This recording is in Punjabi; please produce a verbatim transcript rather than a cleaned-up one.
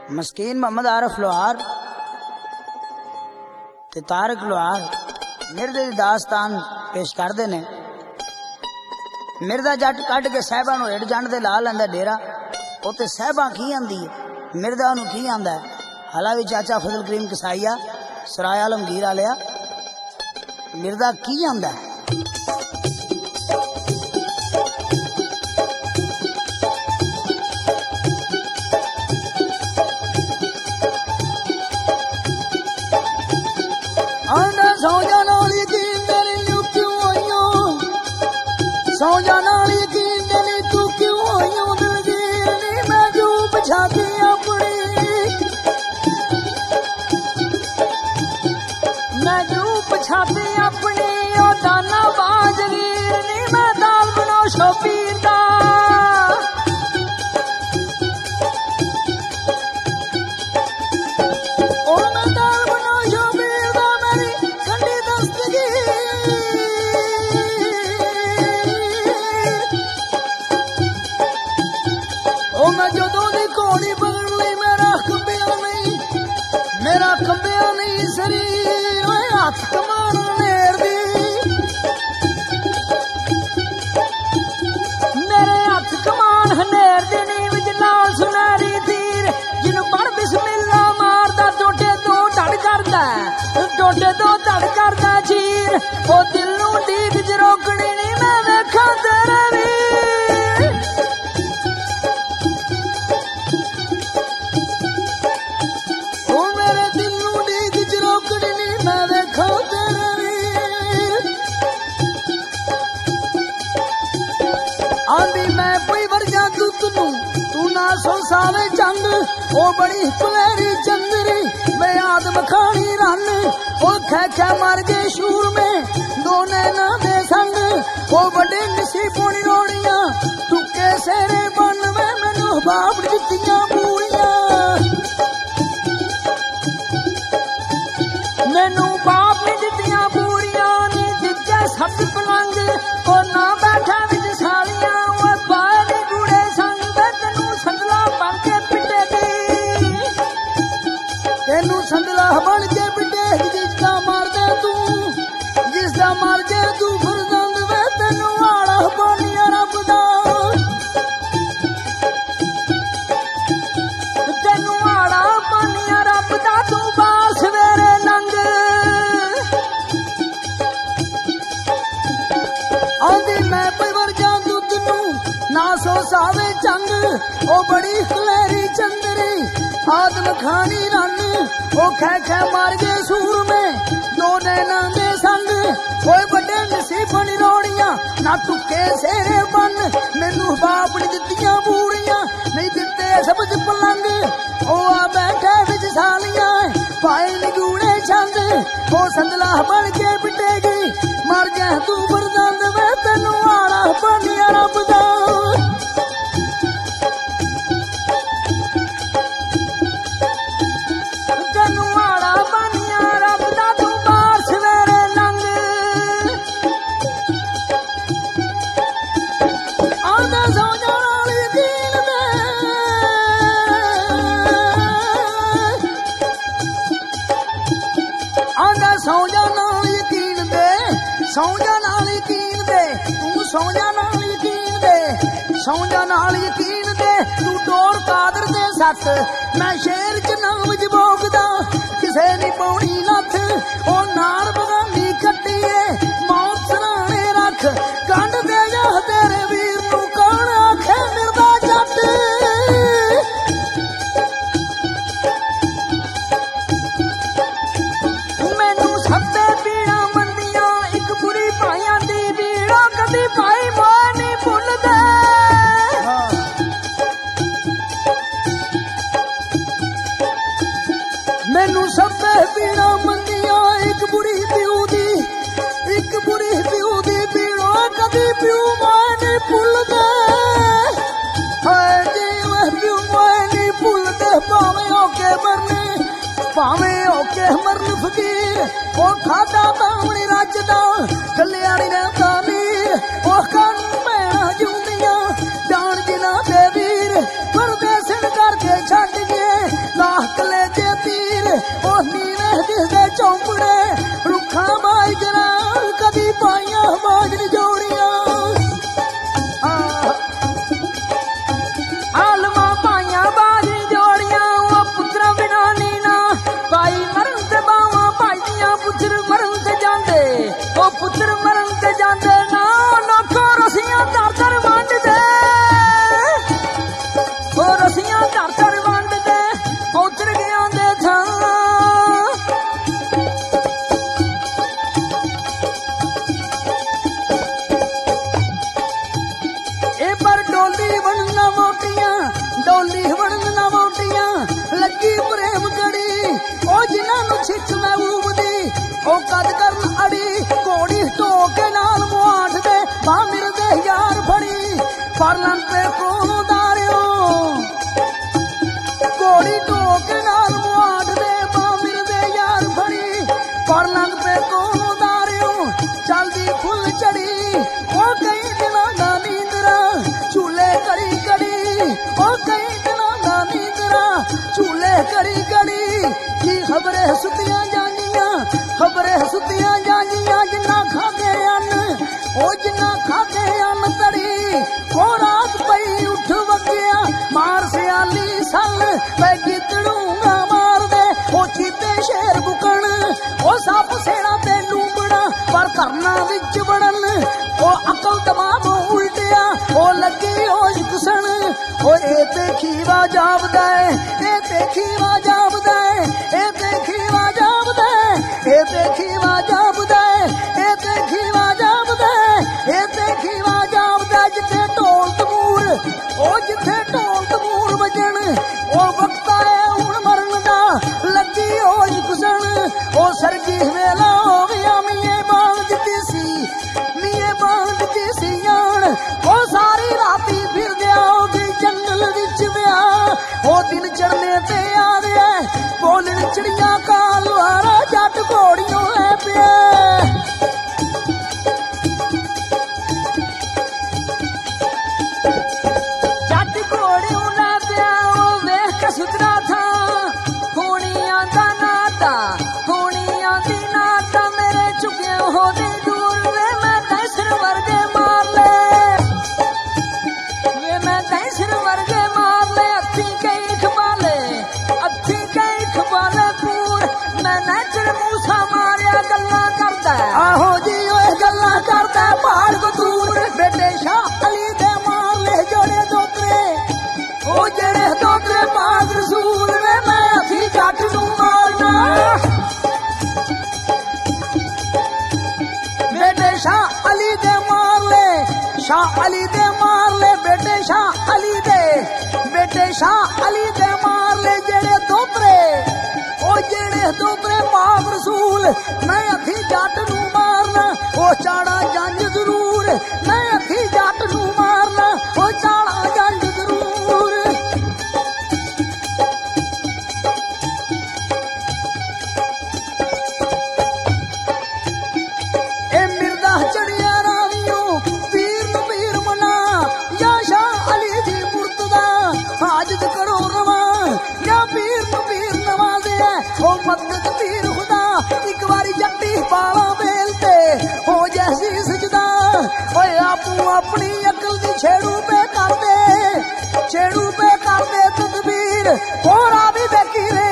मस्कीन मोहम्मद आरफ लोहार ते तारक लोहार मिर्जे दी दास्तान पेश करते ने। मिर्जा जट कट के साहबा नूं हेठ जंड दे ला लैंदा डेरा। उत्ते साहबा की आंदी है, मिर्जा नूं की आंदा है। हला भी चाचा फजल करीम कसाईया सराय आलमगीर आलिया मिर्जा की आंदा है। सौ जाना यकीन तेरी यू क्यों आईयो, सौ जाना यकीन तेरी तू क्यों आईयो। दिलगीर नी मैं जो पछाती अपनी, मैं जो पछाती अपनी ओ दाना बाजगीर नी मैं दाल बनो शोपीर दा। मैं जदों दी घोड़ी बन लई मेरा कंबिया नहीं, मेरा कंबिया नहीं शरीर हथ कमान नेर दी। मेरे हथ कमान हनेर दी नी विच लाल सुनहरी तीर जिन्हों पढ़ बिस्मिल्ला मारदा टोटे दो धड़ करदा, टोटे दो धड़ करदा चीर ओ दिल नूं डीक च रोकनी नी मैं वेखां तेरे वीर। आंदी मैं कोई वर्जा दुख नू तू ना सो सावे जंग ओ बड़ी कुलेरी चंदरी मैं आदम खानी रन ओ खे खे मर गए शूर में दो नैना दे संग ओ बड़े नसी पुणी रोड़ियां टुके सेरे बन में मैनू बाप दित्तियां पूरियां, मैनू बाप ने दित्तियां पूरियां नी दित्ते सब पलंग ओ ना बैठा विच सालियां संदला बन के बिटे जिसका मार दे तू, जिसका मार दे तू फरजंद वे तेनू आड़ा पानिया रब दा, तेनू आड़ा पानिया रब दा तू बार सवेरे लंग। आंदी मैं परिवर जा दुध नू ना सो सावे जंग ओ बड़ी खलेरी चंदरी आदम खानी रन ओ खे खे मार गए सूर में दो नैना दे संग कोई बड़े नसीबन रोड़ियां ना टुके सेरे बन मैनू बाप ने दित्तियां बूड़ियां नहीं दिते सबज पलंग ओ आ बैठे विच सालियां पाए निगूड़े छंद ओ संदला बन के पिटेगी मर जाए तू फरजंद वे तेनू आड़ा पानिया रब दा। सौ जा नाल यकीन दे, सौ जा नाल यकीन दे, तू सौ जा नाल यकीन दे, सौ जा नाल यकीन दे, तू डोर कादर दे सट मैं शेर च नाम च भोगदा किसे नी पौनी लथ ओ नाल बगानी कट्टीए मौत सराणे रख कंड दे जा तेरे वीर नू कौन आखे मिलदा जट। मैनू सब्बे पीड़ा मंदियां एक बुरी प्यू दी, एक बुरी प्यू दी पीड़ा कदी प्यू मैं नहीं भुलदे। हाय जी वह प्यू मैं नहीं भुलदे भावें होके मरने भावें होके मरन फकीर ओ खादा बावणी रजदा कल्याणी रहंदा मीर ओ कानू भैणा जूंदियां जान जिना दे वीर परदेसन करके छड्ड गए। ਚੌਂਪੜੇ ਰੁੱਖਾਂ ਬਾਜਰਾ ਕਦੀ ਪਾਈਆਂ ਬਾਜਰ ਜੋੜੀਆਂ ਆਲਮਾ ਪਾਈਆਂ ਬਾਜਰ ਜੋੜੀਆਂ ਉਹ ਪੁੱਤਰਾਂ ਬਿਨਾ ਨੀਨਾ ਭਾਈ ਮਰਨ ਤੇ ਬਾਵਾਂ ਭਾਈਆਂ ਪੁੱਤਰ ਮਰਨ ਤੇ ਜਾਂਦੇ ਉਹ ਪੁੱਤਰ ਮਰਨ ਤੇ ਜਾਂਦੇ ਨਾ ਲੋਕੋ ਰਸੀਆਂ ਧਰ ਧਰ ਵੰਡਦੇ ਉਹ ਰਸੀਆਂ ਧਰ ਧਰ ਵੰਡਦੇ ਉਤਰ ਗਿਆ ਦੇ ਥਾਂ ਇਹ ਪਰ ਡੋਲੀ ਬਣਨਾ ਮੋਟੀਆਂ ਡੋਲੀ ਬਣਨਾ ਮੋਟੀਆਂ ਲੱਗੀ ਪ੍ਰੇਮ ਕੜੀ ਉਹ ਜਿਨ੍ਹਾਂ ਨੂੰ ਛਿੱਕ ਮਹਿਬੂਬਦੀ ਉਹ ਕਦ ਕਰਨ ਅੜੀ ਘੋੜੀ ਢੋਕੇ ਨਾਲ ਮੁਆਠਦੇ ਬਾ ਮਿਲਦੇ ਯਾਰ ਫੜੀ ਫਰਲਨ ਤੇ ਕੋਲੋਂ ਦਾਰਿਓ ਘੋੜੀ ਢੋਕੇ ਨਾਲ ਮੁਆਠਦੇ ਬਾ ਮਿਲਦੇ ਯਾਰ ਫੜੀ ਫਰਲਨ ਤੇ ਕੋਲੋਂ ਦਾਰਿਓ ਚਲਦੀ ਫੁੱਲ ਚੜੀ ਉਹ ਕਈ ਦਿਨਾਂ ਦਾ ਨੀਂਦਰਾ ਝੂਲੇ ਕੜੀ ਕੜੀ ਉਹ ਕਈ ਦਿਨਾਂ ਦਾ ਨੀਂਦਰਾ ਝੂਲੇ ਕੜੀ ਕੜੀ ਕੀ ਖਬਰੇ ਸੁੱਤੀਆਂ ਜਾਂਦੀਆਂ ਖਬਰੇ ਸੁੱਤੀਆਂ ਜਾਂਦੀਆਂ ਜਿੰਨਾ ਖਾਦੇ ਅੰਨ ਉਹ ਜਿੰਨਾ ਖਾਦੇ ਅੰਨ ਤੜੀ ਉਹ ਰਾਤ ਪਈ ਉੱਠ ਵਗਿਆ ਮਾਰ ਸਿਆਲੀ ਸੱਲ ਪੈ ਗਿੱਦੜੂਗਾ ਮਾਰਦੇ ਉਹ ਚੀਤੇ ਸ਼ੇਰ ਬੁਕਣ ਉਹ ਸੱਪ ਸੇਣਾ ਤੇ ਲੂੰਬੜਾ ਪਰ ਕਰਨਾ ਵਿੱਚ ਵੜਨ ਉਹ ਅਕਲ ਦਿਮਾਗ ਉਲਟਿਆ ਉਹ ਲੱਗੀ ਉਹ ਘੁਸਣ ਉਹ ਇਹ ਤੇ ਖੀਵਾ ਜਾਪਦਾ ਇਹ ਤੇ ਖੀਵਾ ਜਾਪਦਾ ਇਹ ਤੇ ਖੀਵਾ ਜਾਪਦਾ ਇਹ ਤੇ ਖੀਵਾ ਜਾਪਦਾ ਇਹ ਤੇ ਖੀਵਾ ਜਾਪਦਾ ਇਹ ਤੇ ਖੀਵਾ ਜਾਪਦਾ ਜਿੱਥੇ ਢੋਲ ਤਮੂਰ ਉਹ ਜਿੱਥੇ ਢੋਲ ਤਮੂਰ ਵਜਣ ਉਹ ਵਕਤ ਆਇਆ ਹੁਣ ਮਰਨ ਦਾ ਲੱਗੀ ਉਹ ਘੁਸਣ ਉਹ ਸਰਗੀ ਵੇਲਾ ਹੋ ਗਿਆ ਮੀਏ ਬਾਲ ਦਿੱਤੀ ਸੀ ਮੀਏ ਬਾਲ ਦਿੱਤੀ ਸੀ ਜਾਣ ਉਹ ਸਾਰੀ ਰਾਤੀ ਫਿਰਦਿਆ ਉਹ ਗਈ ਜੰਗਲ ਵਿੱਚ ਵਿਆਹ ਉਹ ਦਿਨ ਚੜਨੇ ਤੇ ਆ ਰਿਹਾ ਬੋਲਣ ਚਿੜੀਆਂ ਕਾਲਵਾਰਾ ਜੱਟ ਘੋੜੀਆਂ ਲੈ ਪਿਆ ਜੱਟ ਘੋੜੀਆਂ ਲੈ ਪਿਆ ਉਹ ਵੇਖ ਕੇ ਸੁਧਰਾ ਥਾ ਹੋਣੀਆਂ ਦਾ ਨਾਤਾ ਹੋਣੀਆਂ ਦੀ ਨਾਤਾ ਮੇਰੇ ਝੁਕੇ ਹੋਦੇ ਦੂਰ ਵੇ ਮੈਂ ਕੈਸਰ ਵਰਗੇ ਮਾਰ ਲੈ ਵੇ ਮੈਂ ਕੈਸਰ ਵਰਗੇ ਮਾਰ ਲੈ ਅੱਥੀ ਕਈ ਖਵਾਲੇ ਅੱਥੀ ਕਈ ਖਵਾਲੇ ਪੂਰ ਮੈਂ ਨੈਚਰ ਮੂਸਾ ਮਾਰਿਆ ਗੱਲਾਂ ਕਰਦਾ ਆਹੋ ਜੀ ਓਏ ਗੱਲਾਂ ਕਰਦਾ ਪਹਾੜ ਕੋ ਦੂਰ ਬੇਟੇ ਸ਼ਾਹ ਅਲੀ ਦੇ ਮਾਰ ਲੈ ਜੋੜੇ ਦੋਤਰੇ ਉਹ ਜਿਹੜੇ ਦੋਤਰੇ ਪਾਕ ਰਸੂਲ ਵੇ ਮੈਂ ਅੱਥੀ ਜੱਟ ਨੂੰ ਮਾਰਨਾ ਬੇਟੇ ਸ਼ਾਹ ਅਲੀ ਦੇ ਮਾਰ ਲੈ ਸ਼ਾਹ ਅਲੀ ਦੇ ਮਾਰ ਲੈ ਬੇਟੇ ਸ਼ਾਹ ਅਲੀ ਦੇ ਬੇਟੇ ਸ਼ਾਹ ਅਲੀ ਦੇ ਮਾਰ ਲੈ ਜਿਹੜੇ ਦੋਤਰੇ ਉਹ ਜਿਹੜੇ ਦੋਤਰੇ ਪਾਕ ਰਸੂਲ ਮੈਂ ਅੱਥੀ ਜੱਟ ਨੂੰ ਮਾਰਨਾ ਉਹ ਚਾੜਾ ਜੰਜ ਜ਼ਰੂਰ ਮੈਂ ਅੱਥੀ ਜੱਟ ਨੂੰ ਮਾਰਨਾ ਉਹ ਚਾੜਾ ਜੰਜ ਜ਼ਰੂਰ ਇਹ ਮਿਰਦਾ ਚੜਿਆ ਰਾਵੀਓ ਪੀਰ ਨੂੰ ਪੀਰ ਮਨਾ ਯਾ ਸ਼ਾਹ ਅਲੀ ਦੀ ਮੁਰਤਦਾ ਹਾਜਤ ਕਰੋ ਰਵਾ ਯਾ ਪੀਰ ਨੂੰ ਪੀਰ ਨਵਾਜ਼ਿਆ ਉਹ ਮਦਦ ਪੀਰ ਖੁਦਾ ਇੱਕ ਵਾਰੀ ਜੱਟੀ ਪਾਲਾ ਵੇਲ ਤੇ ਹੋ ਜੈਸੀ ਸਜਦਾ ਓਏ ਆਪੂ ਆਪਣੀ ਅਕਲ ਦੀ ਛੇੜੂ ਪੇ ਕਰਦੇ ਛੇੜੂ ਪੇ ਕਰਦੇ ਤਦਬੀਰ ਹੋਰਾ ਵੀ ਦੇਖੀ ਰੇ